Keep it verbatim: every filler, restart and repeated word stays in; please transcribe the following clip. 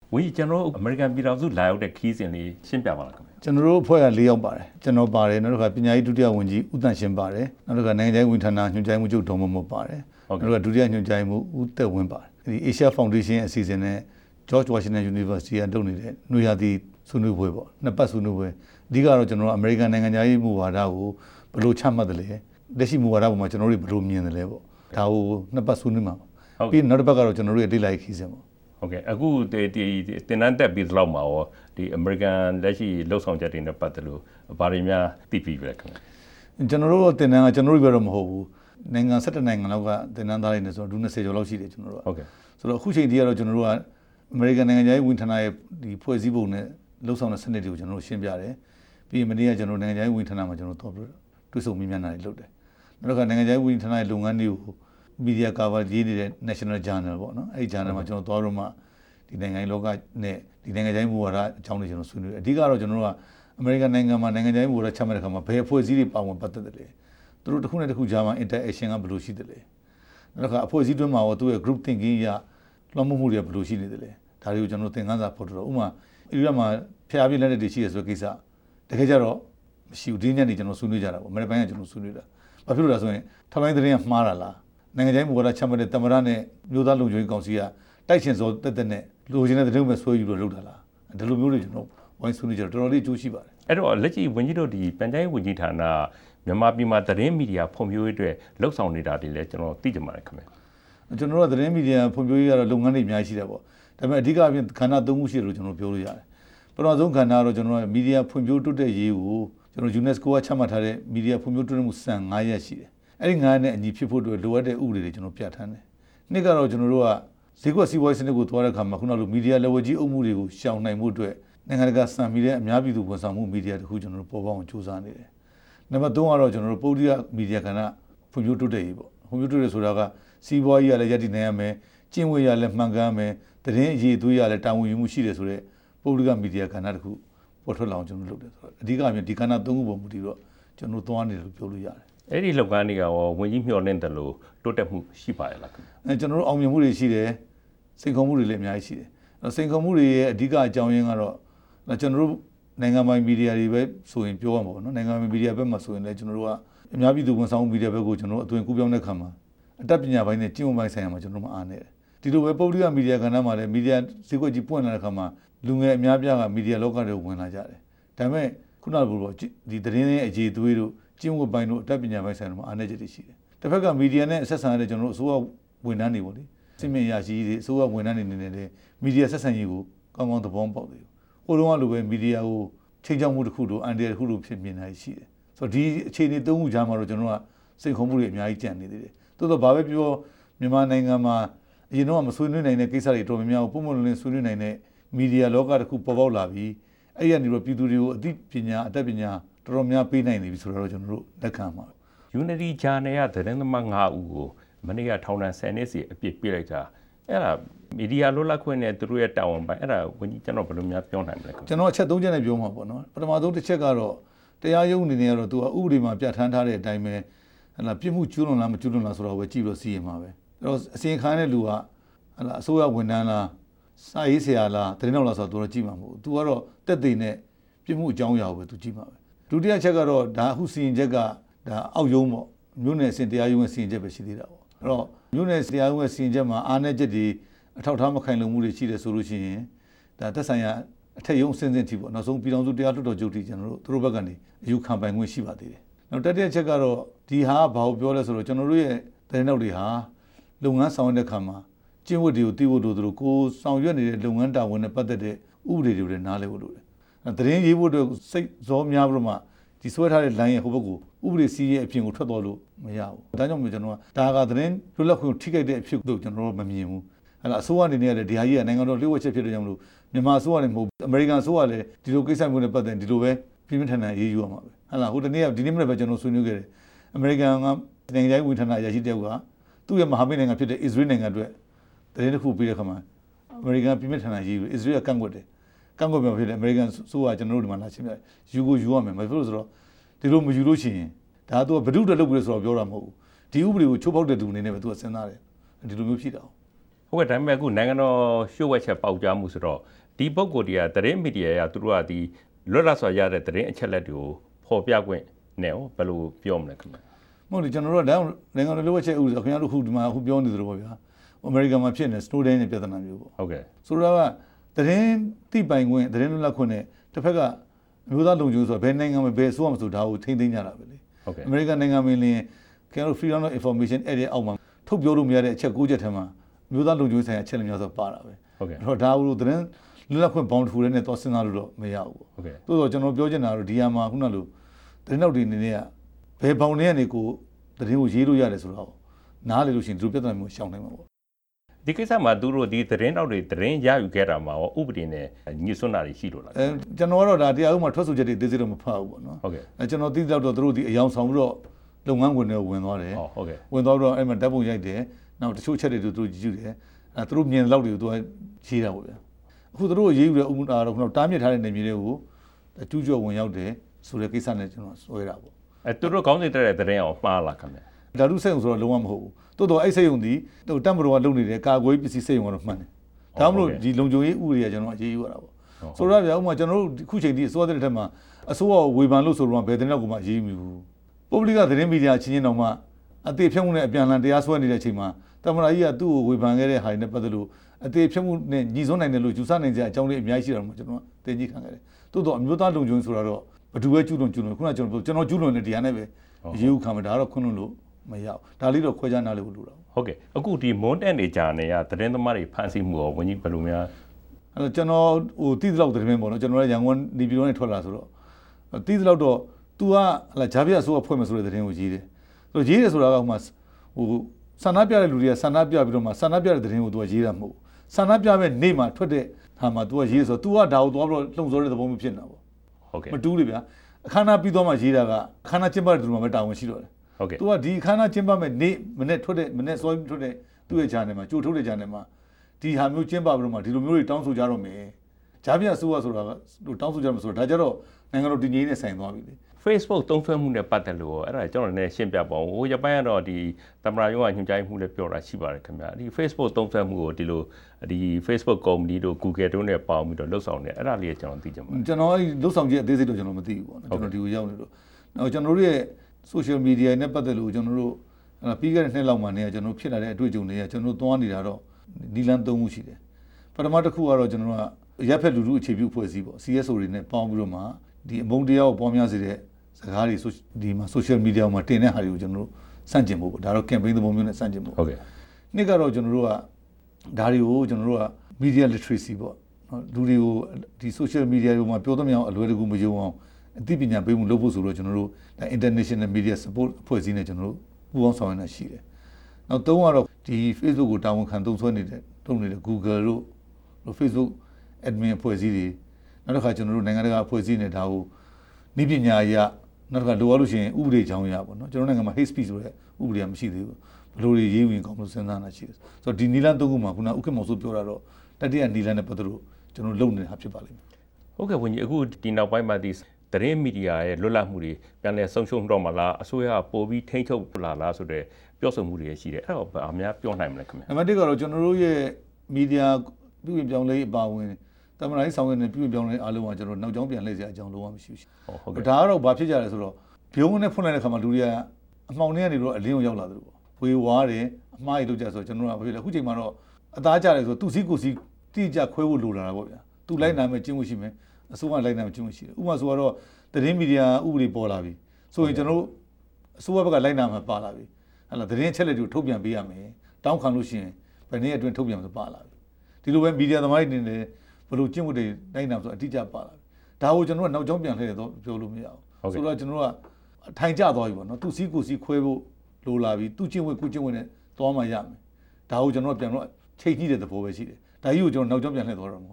ဝီကျွန်တော်အမေရိကန်ပြည်တော်စုလာရောက်တဲ့ခီးစဉ်လေးရှင်းပြပါလားခင်ဗျကျွန်တော်တို့အဖွဲ့က၄ယောက်ပါတယ်ကျွန်တော်ပါတယ်နောက်တစ်ခါပညာရေးဒုတိယဝန်ကြီးဦးတန့်ရှင်းပါတယ်နောက်တစ်ခါနိုင်ငံခြားရေးဝန်ကြီးဌာနညွှန်ကြားမှုချုပ်ဒေါ်မမောပါတယ်နောက်တစ်ခါဒုတိယညွှန်ကြားမှုဦးသက်ဝင်းပါတယ်ဒီ Asia Foundation အစီအစဉ်နဲ့ George Washington University ကလုပ်နေတဲ့နွေရာသီဆွေးနွေးပွဲပေါ့နှစ်ပတ်ဆွေးနွေးပွဲအဓိကတော့ကျွန်တော်တို့အမေရိကန်နိုင်ငံခြားရေးမူဝါဒကိုဘယ်လိုချမှတ်တယ်လဲလက်ရှိမူဝါဒပေါ်မှာကျွန်တော်တို့ဘယ်လိုမြင်တယ်လဲပေါ့ဒါကိုနှစ်ပတ်ဆွေးနွေးမှာပေါ့ပြီးနောက်တစ်ပတ်ကတော့ကျွန်တော်တို့ရဲ့ဒေသလိုက်ခီးစဉ်ပေါ့ဟုတ်ကဲ့အခုဒီတင်နန်းတက်ပြီးသလောက်မှာရောဒီအမေရိကန်လက်ရှိလှုပ်ဆောင်ချက်တွေနဲ့ပတ်သက်လို့ဘာတွေများသိပြီးလဲခင်ဗျကျွန်တော်တို့တင်နန်းကကျွန်တော်တို့ပြောတော့မဟုတ်ဘူးနိုင်ငံ၁၁နိုင်ငံလောက်ကတင်နန်းသားတွေနဲ့ဆိုတော့ဒုနှစ်ဆယ်ကျော်လောက်ရှိတယ်ကျွန်တော်တို့ဟုတ်ကဲ့ဆိုတော့အခုချိန်ထိကတော့ကျွန်တော်တို့ကအမေရိကန်နိုင်ငံခြားရေးဝန်ထမ်းရဲ့ဒီဖွဲ့စည်းပုံနဲ့လှုပ်ဆောင်တဲ့စနစ်တွေကိုကျွန်တော်တို့ရှင်းပြတယ်ပြီးရင်မနေ့ကကျွန်တော်နိုင်ငံခြားရေးဝန်ထမ်းမှာကျွန်တော်တို့တွေ့ဆုံမြင်မြန်တာတွေလုပ်တယ်နောက်တစ်ခါနိုင်ငံခြားရေးဝန်ထမ်းရဲ့လုပ်ငန်းတွေကိုmedia cover ရေးနေတဲ့ National Journal ပေါ့နော်အဲ့ဒီ journal မှာကျွန်တော်သွားတော့မှဒီနိုင်ငံလောကနဲ့ဒီနိုင်ငံခြားရေးမူဝါဒအကြောင်းတွေကျွန်တော်ဆွေးနွေးတယ်အဓိကတော့ကျွန်တော်တို့ကအမေရိကန်နိုင်ငံမှာနိုင်ငံခြားရေးမူဝါဒချမှတ်တဲ့အခါမှာဘယ်အဖွဲ့အစည်းတွေပါဝင်ပတ်သက်တယ်လဲသူတို့တစ်ခုနဲ့တစ်ခုကြားမှာ interaction ကဘယ်လိုရှိတယ်လဲနောက်တစ်ခါအဖွဲ့အစည်းတွင်းမှာရောသူ့ရဲ့ group thinking ရလွှမ်းမိုးမှုတွေဘယ်လိုရှိနေတယ်လဲဒါတွေကိုကျွန်တော်သင်ခန်းစာဖော်တော့ဥပမာအီရတ်မှာဖျားပြလက်တွေရှိရဆိုတဲ့ကိစ္စတကယ်ကြတော့မရှိဘူးဒီညနေကျွန်တော်ဆွေးနွေးကြတာပေါ့အမေရိကန်ကကျွန်တော်ဆွေးနွေးတာဘာဖြစ်လို့လဲဆိုရင်ထောက်လိုင်းသတင်းကမှားတာလားနိုင်ငံခြားရေးမူဝါဒချမှတ်တဲ့တမရနဲ့မျိုးသားလုံခြုံရေးကောင်စီကတိုက်ရှင်စောတက်တက်နဲ့လိုချင်တဲ့သတင်းပဲဆွဲယူလို့လုပ်တာလားဒီလိုမျိုးတွေကျွန်တော်ဝိုင်းဆွေးနွေးကြတော့တော်တော်လေးကြိုးရှိပါတယ်အဲ့တော့လက်ရှိဝန်ကြီးတို့ဒီပြန်ကြားရေးဝန်ကြီးဌာနမြန်မာပြည်မှာသတင်းမီဒီယာဖွံ့ဖြိုးရေးအတွက်လှုပ်ဆောင်နေတာတွေလည်းကျွန်တော်သိကြပါတယ်ခင်ဗျကျွန်တော်တို့ကသတင်းမီဒီယာဖွံ့ဖြိုးရေးကတော့လုပ်ငန်းတွေအများကြီးရှိတယ်ပေါ့ဒါပေမဲ့အဓိကအပြင်ခန္ဓာသုံးခုရှိတယ်လို့ကျွန်တော်ပြောလို့ရတယ်ပထမဆုံးခန္ဓာကတော့ကျွန်တော်ကမီဒီယာဖွံ့ဖြိုးတိုးတက်ရေးကိုကျွန်တော် UNESCO ကချမှတ်ထားတဲ့မီဒီယာဖွံ့ဖြိုးတိုးတက်မှုစံ၅ရပ်ရှိတယ်အဲ့ဒီငါးနဲ့အညီဖြစ်ဖို့အတွက်လိုအပ်တဲ့ဥပဒေတွေကျွန်တော်ပြဋ္ဌာန်းတယ်။နှစ်ကတော့ကျွန်တော်တို့ကဈေးကွက်စီးပွားရေးစနစ်ကိုသွားတဲ့အခါမှာခုနကလိုမီဒီယာ level ကြီးအုပ်မှုတွေကိုရှောင်နိုင်မှုအတွက်နိုင်ငံတကာစံမီတဲ့အများပြည်သူဝန်ဆောင်မှုမီဒီယာတခုကျွန်တော်တို့ပေါ်ပေါက်အောင်စူးစမ်းနေတယ်။နံပါတ်သုံးကတော့ကျွန်တော်တို့ပုဂ္ဂလိကမီဒီယာကဏ္ဍဖွံ့ဖြိုးတိုးတက်ရေးပေါ့။ဖွံ့ဖြိုးတိုးတက်ဆိုတာကစီးပွားရေးရလည်းရည်တည်နိုင်ရမယ်။ကျင့်ဝတ်ရလည်းမှန်ကန်မယ်။သတင်းအရေးအသွေးရလည်းတာဝန်ယူမှုရှိတယ်ဆိုတော့ပုဂ္ဂလိကမီဒီယာကဏ္ဍတခုပေါ်ထွက်လာအောင်ကျွန်တော်လုပ်တယ်ဆိုတော့အဓိကအပြင်ဒီကဏ္ဍသုံးခုပေါ်မူတည်တော့ကျွန်တော်သွားနေတယ်လို့ပြောလို့ရတယ်အဲ့ဒီလောက်ကနေကရောဝင်ကြီးမျှော်လင့်တယ်လို့တိုးတက်မှုရှိပါရဲ့လားခင်ဗျအဲကျွန်တော်တို့အောင်မြင်မှုတွေရှိတယ်စိန်ခေါ်မှုတွေလည်းအများကြီးရှိတယ်အဲစိန်ခေါ်မှုတွေရဲ့အဓိကအကြောင်းရင်းကတော့ကျွန်တော်တို့နိုင်ငံပိုင်မီဒီယာတွေပဲဆိုရင်ပြောရမှာပေါ့နော်နိုင်ငံပိုင်မီဒီယာဘက်မှာဆိုရင်လည်းကျွန်တော်တို့ကအများပြည်သူဝန်ဆောင်မှုမီဒီယာဘက်ကိုကျွန်တော်တို့အသွင်ကူးပြောင်းတဲ့ခါမှာအတတ်ပညာပိုင်းနဲ့ကျင့်ဝတ်ပိုင်းဆိုင်ရာမှာကျွန်တော်တို့မအားနေတယ်ဒီလိုပဲပုဂ္ဂလိကမီဒီယာကဏ္ဍမှာလည်းမီဒီယာဈေးကွက်ကြီးပွင့်လာတဲ့ခါမှာလူငယ်အများပြားကမီဒီယာလောကတွေကိုဝင်လာကြတယ်ဒါပေမဲ့ခုနကပြောဒီသတင်းရဲ့အခြေအသွေးတို့ကျင့်ဝတ်ပိုင်းတို့အတတ်ပညာပိုင်းဆိုင်ရာမှာအားနည်းချက်တွေရှိတယ်တစ်ဖက်ကမီဒီယာနဲ့ဆက်ဆံရတဲ့ကျွန်တော်တို့အစိုးရဝန်ထမ်းတွေပေါ့လေစစ်မြေရရှိတွေအစိုးရဝန်ထမ်းတွေနေနေတဲ့မီဒီယာဆက်ဆံရေးကိုကောင်းကောင်းသဘောပေါက်တယ်ဟိုတုန်းကလိုပဲမီဒီယာကိုချိန်ချောက်မှုတစ်ခုတို့အန်ဒီယာတစ်ခုတို့ဖြစ်မြင်နိုင်ရှိတယ်ဆိုတော့ဒီအခြေအနေသုံးခုကြားမှာတော့ကျွန်တော်တို့ကစိတ်ခုံမှုတွေအများကြီးကြံနေသေးတယ်တိုးတော့ဘာပဲပြောမြန်မာနိုင်ငံမှာအရင်တော့မဆွေးနွေးနိုင်တဲ့ကိစ္စတွေတော်များများကိုပုံမှန်လိုလင်းဆွေးနွေးနိုင်တဲ့မီဒီယာလောကတစ်ခုပေါ်ပေါက်လာပြီးအဲ့ဒီကနေတော့ပြည်သူတွေကိုအသိပညာအတတ်ပညာတော်တော်များပေးနိုင်နေပြီဆိုတော့ကျွန်တော်တို့လက်ခံပါ Unity Channel ရသတင်းသမား၅ဦးကိုမနေ့ကထောင်ဒဏ်၁၀နှစ်စီအပြစ်ပေးလိုက်တာအဲ့ဒါမီဒီယာလွတ်လပ်ခွင့်နဲ့သူတို့ရဲ့တာဝန်ပိုင်းအဲ့ဒါဝန်ကြီးကျွန်တော်ဘယ်လိုများပြောနိုင်မလဲကျွန်တော်အချက်၃ချက်နဲ့ပြောမှာပေါ့နော်ပထမဆုံးတစ်ချက်ကတော့တရားရုံးအနေနဲ့ကတော့သူကဥပဒေမှာပြဋ္ဌာန်းထားတဲ့အတိုင်းပဲဟလာပြစ်မှုကျူးလွန်လားမကျူးလွန်လားဆိုတော့ပဲကြည့်လို့စီရင်မှာပဲအဲ့တော့အစီရင်ခံတဲ့လူကဟလာအစိုးရဝန်ထမ်းလားစာရေးဆရာလားသတင်းတော်လားဆိုတော့သူတော့ကြည့်မှာမဟုတ်ဘူးသူကတော့တက်သိနဲ့ပြစ်မှုအကြောင်းအရာကိုပဲသူကြည့်မှာပဲဒုတိယချက်ကတော့ဒါအခုစီရင်ချက်ကဒါအောက်ရုံးပေါ့မြို့နယ်အဆင့်တရားရုံးရဲ့စီရင်ချက်ပဲရှိသေးတာပေါ့အဲ့တော့မြို့နယ်တရားရုံးရဲ့စီရင်ချက်မှာအားနည်းချက်တွေအထောက်အထားမခိုင်လုံမှုတွေရှိတယ်ဆိုလို့ရှိရင်ဒါသက်ဆိုင်ရာအထက်ရုံးအဆင့်ဆင့်ထိပေါ့နောက်ဆုံးပြည်ထောင်စုတရားလွှတ်တော်ချုပ်ထိကျွန်တော်တို့သူတို့ဘက်ကနေအယူခံပိုင်ခွင့်ရှိပါသေးတယ်နောက်တစ်ချက်ကတော့ဒီဟာဘာကိုပြောလဲဆိုတော့ကျွန်တော်တို့ရဲ့သတင်းတောက်တွေဟာလုပ်ငန်းဆောင်တဲ့ခါမှာကျင့်ဝတ်တွေကိုသိဖို့လိုသလိုကိုဆောင်ရွက်နေတဲ့လုပ်ငန်းတာဝန်နဲ့ပတ်သက်တဲ့ဥပဒေတွေလည်းနားလည်ဖို့လိုတယ်သတင်းရေးဖို့အတွက်စိတ်ဇောများပြီးတော့မှဒီဆွဲထားတဲ့ line ရဲ့ဟိုဘက်ကိုဥပဒေစီးရဲ့အပြင်ကိုထွက်သွားလို့မရဘူးဒါကြောင့်မို့ကျွန်တော်ကဒါကသတင်းလွတ်လပ်ခွင့်ထိခိုက်တဲ့အဖြစ်ကိုကျွန်တော်တို့မမြင်ဘူးအဲ့ဒါအစိုးရအနေနဲ့လည်းဒီဟာကြီးကနိုင်ငံတော်လျှို့ဝှက်ချက်ဖြစ်တဲ့ကြောင့်မလို့မြန်မာအစိုးရလည်းမဟုတ်အမေရိကန်အစိုးရလည်းဒီလိုကိစ္စမျိုးနဲ့ပတ်သက်ဒီလိုပဲပြင်းပြထန်ထန်ရေးယူရမှာပဲဟုတ်လားဟိုတနေ့ကဒီနေ့မနေ့ပဲကျွန်တော်ဆွေးနွေးခဲ့တယ်အမေရိကန်ကနိုင်ငံရေးဝန်ထမ်းအရာရှိတယောက်ကသူ့ရဲ့မဟာမိတ်နိုင်ငံဖြစ်တဲ့အစ္စရေးနိုင်ငံအတွက်သတင်းတစ်ခုပေးတဲ့ခါမှာအမေရိကန်ပြင်းပြထန်ထန်ရေးယူအစ္စရေးကကန့်ကွက်တယ်ကန့်ကွက်ပြန်ဖြစ်တယ်အမေရိကန်ဆိုကကျွန်တော်တို့ဒီမှာလာရှင်းပြယူကိုယူရမယ်မဖြစ်လို့ဆိုတော့ဒီလိုမယူလို့ရှိရင်ဒါသူကဘဒုတက်လုပ်ပြီးဆိုတော့ပြောတာမဟုတ်ဘူးဒီဥပဒေကိုချိုးဖောက်တဲ့သူအနေနဲ့ပဲသူကစဉ်းစားတယ်ဒီလိုမျိုးဖြစ်တာဟုတ်ကဲ့ဒါပေမဲ့အခုနိုင်ငံတော်ရှုပ်ဝက်ချက်ပေါက်ကြားမှုဆိုတော့ဒီပုဂ္ဂိုလ်တွေကသတင်းမီဒီယာကသူတို့ကဒီလွတ်လပ်စွာရတဲ့သတင်းအချက်လက်တွေကိုပေါ်ပြခွင့်နဲ့ရောဘယ်လိုပြောမလဲခင်ဗျာမဟုတ်လေကျွန်တော်တို့ကဒါနိုင်ငံတော်လှုပ်ဝက်ချက်ဥပဒေဆိုခင်ဗျားတို့ခုဒီမှာအခုပြောနေသလိုပေါ့ဗျာအမေရိကန်မှာဖြစ်နေစနိုဒန်ရဲ့ပြဿနာမျိုးပေါ့ဟုတ်ကဲ့ဆိုတော့ကသတင်းတိပိုင်ခွင့်သတင်းလွတ်လပ်ခွင့်နဲ့တစ်ဖက်ကအမျိုးသားလုံခြုံရေးဆိုတော့ဘယ်နိုင်ငံမှာဘယ်အစိုးရမှာဆိုဒါကိုထိမ့်သိမ်းကြတာပဲလေဟုတ်ကဲ့အမေရိကန်နိုင်ငံမင်းလင်းခင်ဗျားတို့ freedom of information အဲ့ဒီအောက်မှာထုတ်ပြောလို့မရတဲ့အချက်၉ချက်ထဲမှာမျိုးသားလုံခြုံရေးဆိုင်ရာအချက်လည်းများဆိုပါတာပဲဟုတ်ကဲ့အဲ့တော့ဒါကိုသတင်းလွတ်လပ်ခွင့်ဘောင်တစ်ခုနဲ့တော့စဉ်းစားလို့တော့မရဘူးဟုတ်ကဲ့တိုးတော့ကျွန်တော်ပြောချင်တာတော့ဒီဟာမှာခုနကလိုသတင်းနောက်တွေအနေနဲ့ကဘယ်ဘောင်တွေကနေကိုသတင်းကိုရေးလို့ရတယ်ဆိုတော့နားလေလို့ရှိရင်ဒီလိုပြဿနာမျိုးရှောင်နိုင်မှာပေါ့ဒီကိစ္စမှာသူတို့ဒီသတင်းနောက်တွေသတင်းရယူခဲ့တာမှာရောဥပဒေနဲ့ညှိစွန်းတာတွေရှိလို့လားအဲကျွန်တော်ကတော့ဒါတရားဥပဒေမှာထွက်ဆိုချက်တွေသိစိတော့မဖတ်ဘူးပေါ့နော်ဟုတ်ကဲ့အဲကျွန်တော်သိတော့သူတို့ဒီအယောင်ဆောင်ပြီးတော့လုပ်ငန်းခွင်တွေဝင်သွားတယ်ဟုတ်ကဲ့ဝင်သွားတော့အဲ့မှာဓာတ်ပုံရိုက်တယ်နောက်တချို့ချက်တွေသူတို့ကြည့်ကြည့်တယ်အဲသူတို့မြင်လောက်တွေကိုသူကရေးတာပေါ့ဗျာအခုသူတို့ရေးယူတဲ့ဥပဒေတော့ခုနတားမြစ်ထားတဲ့နေမြေတွေကိုကျူးကျော်ဝင်ရောက်တယ်ဆိုတဲ့ကိစ္စနဲ့ကျွန်တော်ဆွဲတာပေါ့အဲသူတို့ကောင်းနေတဲ့သတင်းအောင်မှားလာခင်ဗျဓာတုစိတ်ုံဆိုတော့လုံးဝမဟုတ်ဘူးတိုးတော့အဲ့စိတ်ုံဒီဟိုတတ်မတော်ကလုံနေတဲ့ကာကွယ်ပစ္စည်းစိတ်ုံကတော့မှန်တယ်ဒါမှမဟုတ်ဒီလုံခြုံရေးဥပဒေကကျွန်တော်ရေးယူရတာပေါ့ဆိုတော့ဗျာဥမာကျွန်တော်တို့ခုချိန်ဒီအစိုးရတဲ့ထက်မှာအစိုးရဝေဖန်လို့ဆိုတော့ဘယ်တဲ့နောက်ကမှရေးမိဘူးပုဂ္ဂလိကသတင်းမီဒီယာချင်းချင်းတောင်မှအသေးဖြတ်မှုနဲ့အပြန်အလှန်တရားစွဲနေတဲ့အချိန်မှာတမနာကြီးကသူ့ကိုဝေဖန်ခဲ့တဲ့ဟာတွေနဲ့ပတ်သက်လို့အသေးဖြတ်မှုနဲ့ညီစွန်းနိုင်တယ်လို့ယူဆနိုင်ကြအကြောင်းလေးအများကြီးရှိတယ်မှာကျွန်တော်တင်ကြီးခံခဲ့တယ်တိုးတော့အမျိုးသားလုံခြုံရေးဆိုတာတော့ဘယ်သူပဲကျူးလွန်ကျူးလွန်ခုနကကျွန်တော်ကျွန်တော်ကျူးလွန်တဲ့တရားနဲ့ပဲရေးဥခံမှာဒါကတော့ခွန်းလို့မရဘူးဒါလေးတော့ခွဲခြားနားလေးကိုလိုတာဟုတ်ကဲ့အခုဒီမွန်တက်နေကြနေရသတင်းသမားတွေဖန်ဆီးမှုရောဝန်ကြီးဘယ်လိုများအဲ့တော့ကျွန်တော်ဟိုတိတိလောက်သတင်းပေါ့နော်ကျွန်တော်လည်းရန်ကုန်နေပြည်တော်နဲ့ထွက်လာဆိုတော့တိတိလောက်တော့ तू ကဟလာဂျာပြအစိုးရဖွဲ့မယ်ဆိုတဲ့သတင်းကိုရေးတယ်ဆိုတော့ရေးတယ်ဆိုတာကဟိုမှာဟိုဆန္ဒပြတဲ့လူတွေကဆန္ဒပြပြီးတော့မှဆန္ဒပြတဲ့သတင်းကို तू ကရေးတာမဟုတ်ဆန္ဒပြမဲ့နေ့မှာထွက်တဲ့ဟာမှာ तू ကရေးဆိုတော့ तू ကဒါကိုသွားပြီးတော့လှုံ့ဆော်တဲ့သဘောမျိုးဖြစ်နေတာပေါ့ဟုတ်ကဲ့မတူးလေဗျာအခမ်းအနားပြီးတော့မှရေးတာကအခမ်းအနားကျင်းပတဲ့သူမှပဲတာဝန်ရှိတော့တယ်ဟုတ်ကဲ့ तू ကဒီအခမ်းအနားကျင်းပမဲ့နေ့မနေ့ထွက်တဲ့မနေ့စောထွက်တဲ့သူ့ရဲ့ channel မှာကြိုထုတ်တဲ့ channel မှာဒီဟာမျိုးကျင်းပပြီးတော့မှဒီလိုမျိုးတွေတောင်းဆိုကြတော့မယ်ဂျာပြအစိုးရဆိုတာကတောင်းဆိုကြမှာဆိုတော့ဒါကြတော့နိုင်ငံတော်တည်ငြိမ်နဲ့ဆိုင်သွားပြီလေ Facebook သုံးစွဲမှုနဲ့ပတ်သက်လို့အဲ့ဒါကျွန်တော်လည်းရှင်းပြပါဦးဟိုရပိုင်းကတော့ဒီသမ္မတရုံးကညွှန်ကြားမှုလည်းပြောတာရှိပါတယ်ခင်ဗျာဒီ Facebook သုံးစွဲမှုကိုဒီလိုဒီ Facebook ကုမ္ပဏီတို့ Google တို့နဲ့ပေါင်းပြီးတော့လှုပ်ဆောင်နေအဲ့ဒါလေးကျွန်တော်သိချင်ပါတယ်ကျွန်တော်အဲ့လှုပ်ဆောင်ချက်အသေးစိတ်တော့ကျွန်တော်မသိဘူးပေါ့နော်ကျွန်တော်ဒီကိုရောက်နေလို့နောက်ကျွန်တော်တို့ရဲ့ social media နဲ့ပတ်သက်လို့ကျွန်တော်တို့ပြီးခဲ့တဲ့နှစ်လောက်မှနေကျွန်တော်ဖြစ်လာတဲ့အတွေ့အကြုံတွေကကျွန်တော်တို့သွားနေတာတော့နီလန်းသုံးမှုရှိတယ်ပထမတစ်ခုကတော့ကျွန်တော်တို့ကရက်ဖက်လူလူအခြေပြုဖွဲ့စည်းပေါ့ C S O တွေနဲ့ပေါင်းပြီးတော့မှဒီအမုန်းတရားကိုပေါ်များစေတဲ့စကားတွေဒီမှာ social media မှာတင်တဲ့ဟာတွေကိုကျွန်တော်တို့စန့်ကျင်ဖို့ပေါ့ဒါတော့ campaign သဘောမျိုးနဲ့စန့်ကျင်ဖို့ဟုတ်ကဲ့နှစ်ကတော့ကျွန်တော်တို့ကဒါတွေကိုကျွန်တော်တို့က media literacy ပေါ့နော်လူတွေကိုဒီ social media တွေမှာပြောသမျှအောင်အလွယ်တကူမယုံအောင်အသိပညာပေးမှုလုပ်ဖို့ဆိုတော့ကျွန်တော်တို့ဒါ international media support အဖွဲ့အစည်းနဲ့ကျွန်တော်တို့ပူးပေါင်းဆောင်ရွက်နေရှိတယ်နောက်သုံးကတော့ဒီ Facebook ကိုတာဝန်ခံသုံးစွဲနေတဲ့တုံးနေတဲ့ Google တို့ Facebook admin အဖွဲ့အစည်းတွေနောက်တစ်ခါကျွန်တော်တို့နိုင်ငံတကာအဖွဲ့အစည်းနဲ့ဒါကိုဤပညာအရနောက်တစ်ခါလိုအပ်လို့ရှိရင်ဥပဒေကြောင်းအရပေါ့နော်ကျွန်တော်နိုင်ငံမှာ hate speech ဆိုတဲ့ဥပဒေကမရှိသေးဘူးဘယ်လိုတွေရေးဝင်ကောင်းလို့စဉ်းစားနေတာရှိတယ်ဆိုတော့ဒီနီလန်သုံးခုမှာခုနဥက္ကမောင်စိုးပြောတာတော့တတိယနီလန်နဲ့ပတ်သက်လို့ကျွန်တော်လုပ်နေတာဖြစ်ပါလိမ့်မယ်ဟုတ်ကဲ့ဝန်ကြီးအခုဒီနောက်ပိုင်းမှာဒီသတင်းမီဒီယာရဲ့လွတ်လပ်မှုတွေပြန်လည်ဆုံးရှုံးတော့မလားအစိုးရပိုပြီးထိန်းချုပ်လာလားဆိုတဲ့ပြောဆိုမှုတွေရှိတယ်အဲ့တော့အများပြောနိုင်မလဲခင်ဗျာနံပါတ်တစ်ကတော့ကျွန်တော်တို့ရဲ့မီဒီယာပြုပြင်ပြောင်းလဲအပါဝင်တမန်တိုင်းဆောင်ရွက်နေပြုပြင်ပြောင်းလဲအားလုံးကကျွန်တော်နောက်ကျောင်းပြန်လှည့်စရာအကြောင်းလုံးဝမရှိဘူးဟုတ်ကဲ့ဒါကတော့ဘာဖြစ်ကြလဲဆိုတော့ဘုံနဲ့ဖွင့်လိုက်တဲ့ခါမှာလူတွေကအမှောင်ထဲကနေတော့အလင်းကိုရောက်လာတယ်ပေါ့ဝေဝါးတယ်အမှားရလုပ်ကြဆိုတော့ကျွန်တော်တို့ကဘာဖြစ်လဲအခုချိန်မှာတော့အသားကြတယ်ဆိုတော့သူစီးကိုစီးတိကျခွဲဖို့လိုလာတာပေါ့ဗျာသူလိုက်နိုင်မယ်ကျင့်ဝတ်ရှိမယ်အစိုးရလိုက်နိုင်မယ်ကျင့်ဝတ်ရှိတယ်ဥပမာဆိုတော့သတင်းမီဒီယာဥပဒေပေါ်လာပြီဆိုရင်ကျွန်တော်တို့အစိုးရဘက်ကလိုက်နိုင်မှာပါလာပြီဟဲ့လားသတင်းအချက်လက်တွေကိုထုတ်ပြန်ပေးရမယ်တောင်းခံလို့ရှိရင်ဘယ်နည်းအတွင်းထုတ်ပြန်မှာပါလာပြီဒီလိုပဲမီဒီယာသမားတွေနေတယ်ဘယ်လိုကျင့်ဝတ်တွေနိုင်နိုင်ဆိုအတိအကျပါလာပြီဒါကိုကျွန်တော်ကနောက်ကျောင်းပြန်လှည့်တော့ပြောလို့မရဘူးဆိုတော့ကျွန်တော်ကအထိုင်ကျသွားပြီပေါ့နော်သူစီးကိုစီးခွဲဖို့လိုလာပြီသူကျင့်ဝတ်ကိုကျင့်ဝတ်နဲ့သွားမှရမယ်ဒါကိုကျွန်တော်ကပြန်တော့ချိန်ကြည့်တဲ့သဘောပဲရှိတယ်ဒါကြီးကိုကျွန်တော်နောက်ကျောင်းပြန်လှည့်သွားတော့